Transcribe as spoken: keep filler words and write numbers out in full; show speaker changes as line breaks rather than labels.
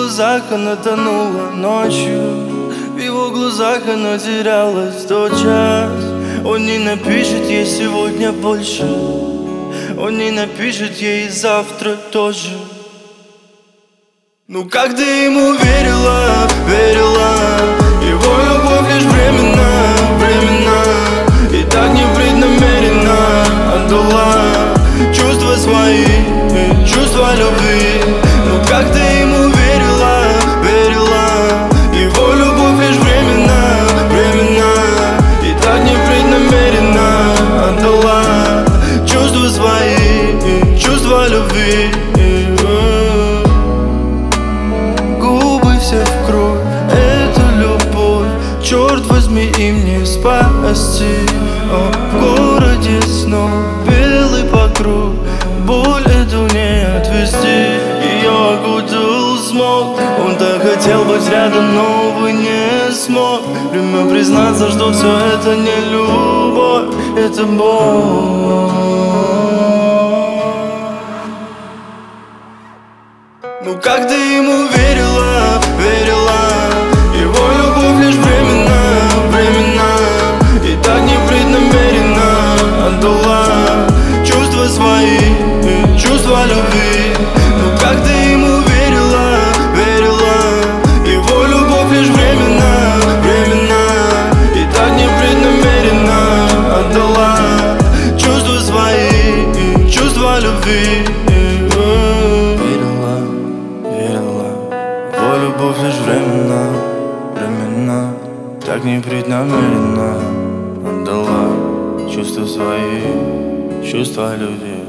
глазах она тонула ночью, в его глазах она терялась тотчас. Он не напишет ей сегодня больше, он не напишет ей завтра тоже. Ну как ты ему верила, верила, его любовь лишь временна, временна, и так непреднамеренно отдала чувства свои, чувства любви. Ну как ты ему верила, верила, его любовь лишь временна, временна, и так непреднамеренно отдала чувства свои, чувства любви. Губы все в кровь, это любовь, черт возьми, им не спасти. О, в городе снова белый покров, боль эту не отвести. Ее окутал смог, он так хотел быть рядом, но, увы, не смог. Время признаться, что все это не любовь, это боль. Ну как ты ему верила, верила, его любовь лишь временна, временна, и так непреднамеренно отдала чувства свои, чувства любви. Ну как ты ему верила, верила, его любовь лишь временна, временна, и так непреднамеренно отдала чувства свои, чувства любви. Его любовь лишь временна, временна, так непреднамеренно отдала чувства свои, чувства любви.